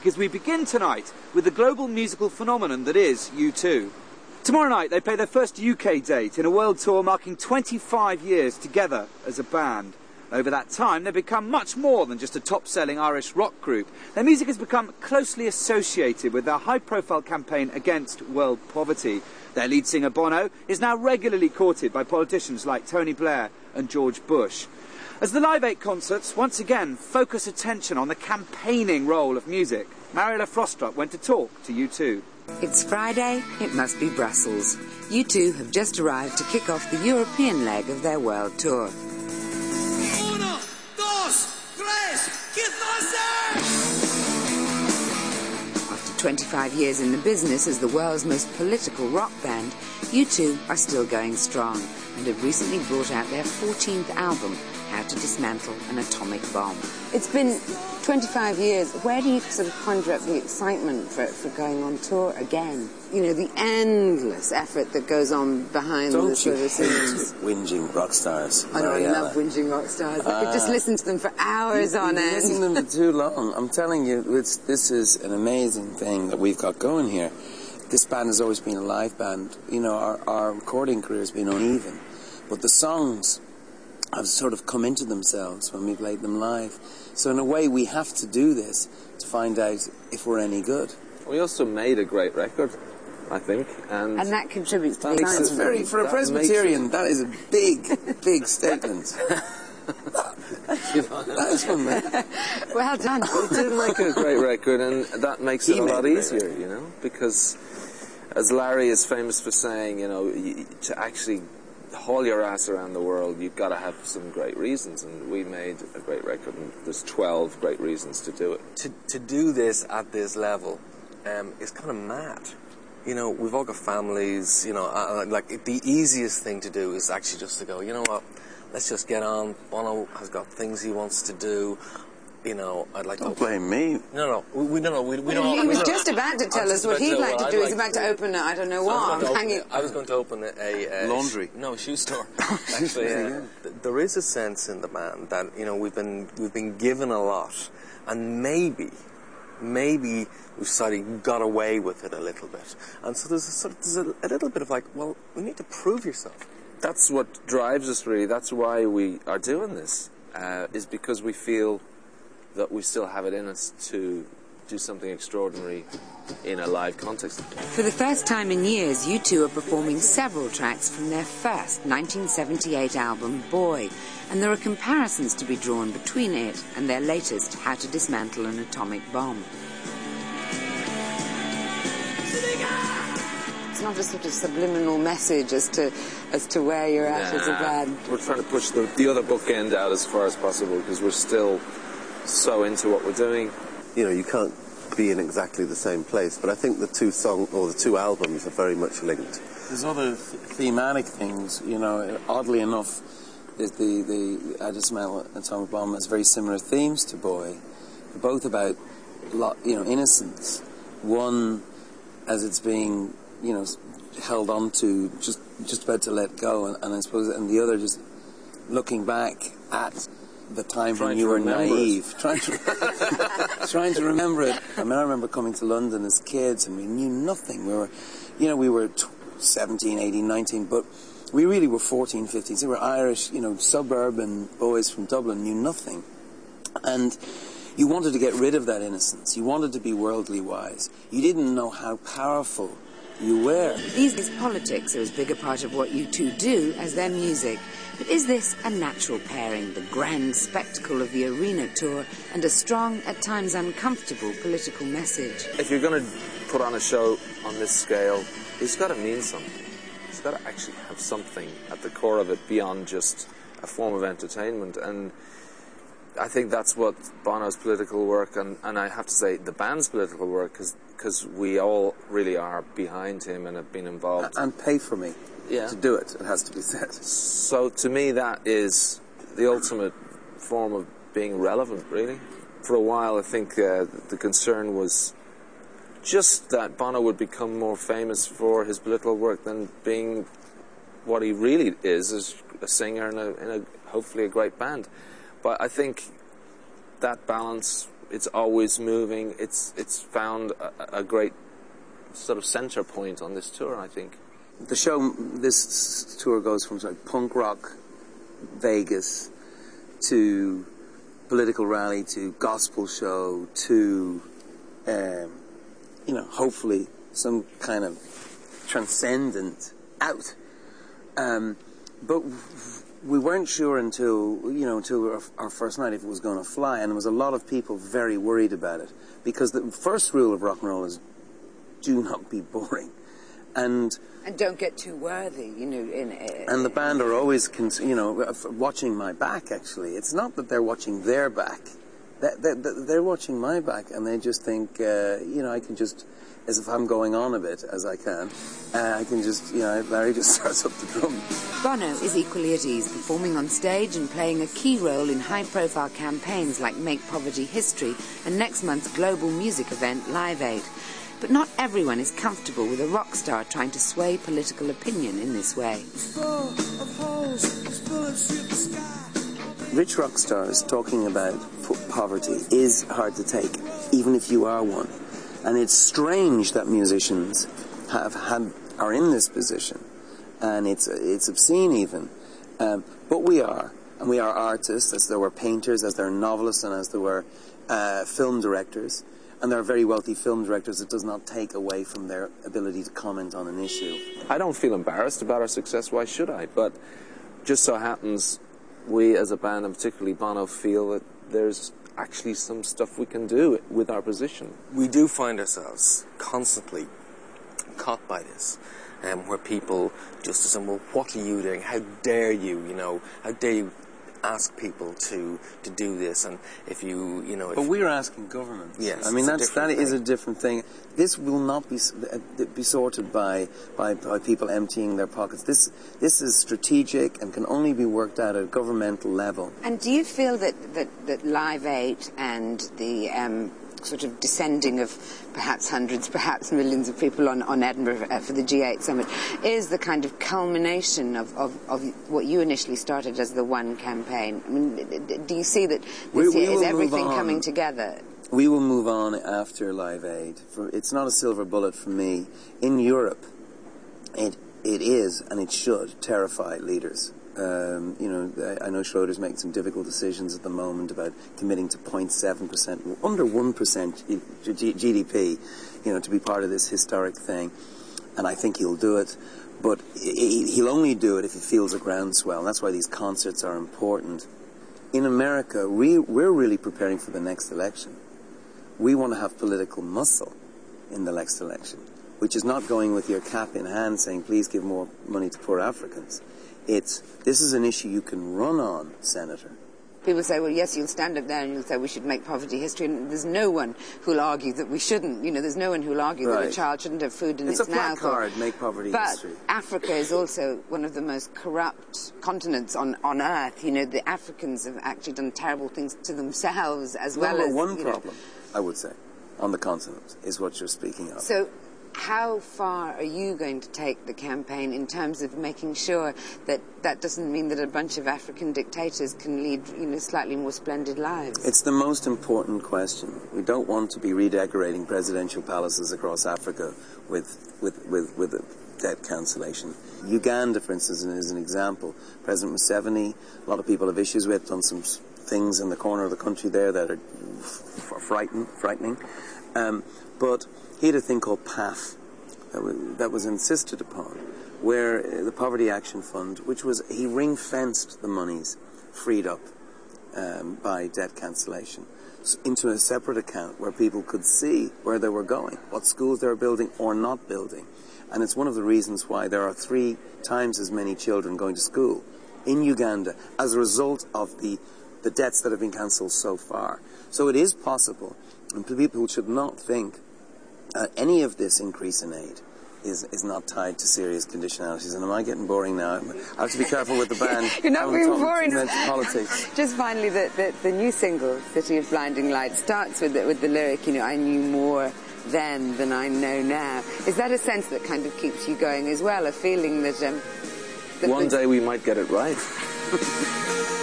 because we begin tonight with the global musical phenomenon that is U2. Tomorrow night they play their first UK date in a world tour marking 25 years together as a band. Over that time, they've become much more than just a top-selling Irish rock group. Their music has become closely associated with their high-profile campaign against world poverty. Their lead singer, Bono, is now regularly courted by politicians like Tony Blair and George Bush. As the Live 8 concerts once again focus attention on the campaigning role of music, Mariella Frostrup went to talk to U2. It's Friday, it must be Brussels. U2 have just arrived to kick off the European leg of their world tour. 1, 2, 3, After 25 years in the business as the world's most political rock band, U2 are still going strong and have recently brought out their 14th album, How to Dismantle an Atomic Bomb. It's been 25 years. Where do you sort of conjure up the excitement for going on tour again? You know, the endless effort that goes on behind the sort of scenes. Whinging rock stars. I know, I love whinging rock stars. I could just listen to them for hours on end. Listen to them for too long. I'm telling you, this is an amazing thing that we've got going here. This band has always been a live band. You know, our recording career has been uneven, but the songs have sort of come into themselves when we played them live. So in a way, we have to do this to find out if we're any good. We also made a great record, I think, and that contributes to the It's very, for a Presbyterian, that is a big, big statement. That is fun, man. Well done. We did make a great record, and that makes it a lot easier, you know, because as Larry is famous for saying, you know, to actually haul your ass around the world, you've got to have some great reasons, and we made a great record, and there's 12 great reasons to do it. To do this at this level is kind of mad. You know, we've all got families, you know, like the easiest thing to do is actually just to go, you know what, let's just get on. Bono has got things he wants to do. You know, I'd like Don't blame me. No, we don't. He was just about to tell us what he'd like to do. He's about to open I don't know what. I was going to open a laundry. No, shoe store. Actually, there is a sense in the band that, you know, we've been given a lot, and maybe we've sort of got away with it a little bit, and so there's a little bit of like, well, we need to prove yourself. That's what drives us, really. That's why we are doing this, is because we feel that we still have it in us to do something extraordinary in a live context. For the first time in years, U2 are performing several tracks from their first 1978 album, Boy, and there are comparisons to be drawn between it and their latest, How to Dismantle an Atomic Bomb. It's not a sort of subliminal message as to where you're at as a band. We're trying to push the other bookend out as far as possible, because we're still so into what we're doing. You know, you can't be in exactly the same place, but I think the two albums are very much linked. There's other thematic things, you know, oddly enough, the How to Dismantle an Atomic Bomb has very similar themes to Boy. They're both about, you know, innocence. One, as it's being, you know, held on to, just about to let go, and I suppose, and the other just looking back at the time when you were naive, trying to remember it. I mean, I remember coming to London as kids, and we knew nothing. We were 17, 18, 19, but we really were 14, 15. So we were Irish, you know, suburban boys from Dublin, knew nothing. And you wanted to get rid of that innocence. You wanted to be worldly wise. You didn't know how powerful you were. These politics are as big a part of what U2 do as their music. But is this a natural pairing, the grand spectacle of the arena tour and a strong, at times uncomfortable, political message? If you're going to put on a show on this scale, it's got to mean something. It's got to actually have something at the core of it beyond just a form of entertainment. And I think that's what Bono's political work, and I have to say the band's political work, because we all really are behind him and have been involved. And pay for me. Yeah. To do it has to be said. So to me, that is the ultimate form of being relevant, really. For a while, I think the concern was just that Bono would become more famous for his political work than being what he really is as a singer in a hopefully a great band. But I think that balance It's always moving. It's found a great sort of center point on this tour, I think. The show, this tour goes from like punk rock Vegas to political rally to gospel show to, hopefully some kind of transcendent out. But we weren't sure until our first night if it was going to fly, and there was a lot of people very worried about it, because the first rule of rock and roll is do not be boring. And don't get too worthy, and the band are always, watching my back, actually. It's not that they're watching their back. They're watching my back, and they just think, I can just, as if I'm going on a bit, as I can, I can just, Larry just starts up the drum. Bono is equally at ease, performing on stage and playing a key role in high-profile campaigns like Make Poverty History and next month's global music event, Live Aid. But not everyone is comfortable with a rock star trying to sway political opinion in this way. Rich rock stars talking about poverty is hard to take, even if you are one. And it's strange that musicians are in this position, and it's obscene even. But we are, and we are artists, as there were painters, as there are novelists, and as there were film directors. And there are very wealthy film directors. It does not take away from their ability to comment on an issue. I don't feel embarrassed about our success. Why should I? But just so happens, we as a band, and particularly Bono, feel that there's actually some stuff we can do with our position. We do find ourselves constantly caught by this, where people just say, well, what are you doing? How dare you, how dare you ask people to do this? And if you but we're asking governments. Yes, I mean that is a different thing. This will not be sorted by people emptying their pockets. This is strategic and can only be worked out at a governmental level. And do you feel that Live Aid and the sort of descending of perhaps hundreds, perhaps millions of people on Edinburgh for the G8 summit is the kind of culmination of what you initially started as the One campaign? I mean, do you see that this year is everything coming together? We will move on after Live Aid. It's not a silver bullet for me. In Europe, it is, and it should, terrify leaders. I know Schroeder's making some difficult decisions at the moment about committing to 0.7%, under 1% GDP, to be part of this historic thing. And I think he'll do it. But he'll only do it if he feels a groundswell. And that's why these concerts are important. In America, we're really preparing for the next election. We want to have political muscle in the next election, which is not going with your cap in hand saying, please give more money to poor Africans. This is an issue you can run on, Senator. People say, well, yes, you'll stand up there and you'll say we should make poverty history, and there's no one who'll argue that we shouldn't. There's no one who'll argue that a child shouldn't have food in its mouth. It's a placard, make poverty history. But Africa is also one of the most corrupt continents on Earth. The Africans have actually done terrible things to themselves as well as... One problem, I would say, on the continent is what you're speaking of. So how far are you going to take the campaign in terms of making sure that that doesn't mean that a bunch of African dictators can lead, slightly more splendid lives? It's the most important question. We don't want to be redecorating presidential palaces across Africa with debt cancellation. Uganda, for instance, is an example. President Museveni, a lot of people have issues with, done some things in the corner of the country there that are frightening. But he had a thing called PAF that was insisted upon, where the Poverty Action Fund, he ring-fenced the monies freed up by debt cancellation into a separate account where people could see where they were going, what schools they were building or not building. And it's one of the reasons why there are 3 times as many children going to school in Uganda as a result of the debts that have been cancelled so far. So it is possible, and people should not think any of this increase in aid is not tied to serious conditionalities. And am I getting boring now? I have to be careful with the band. You're not being boring. Politics. Just finally, the new single, City of Blinding Lights, starts with the lyric, I knew more then than I know now. Is that a sense that kind of keeps you going as well, a feeling that... One day we might get it right.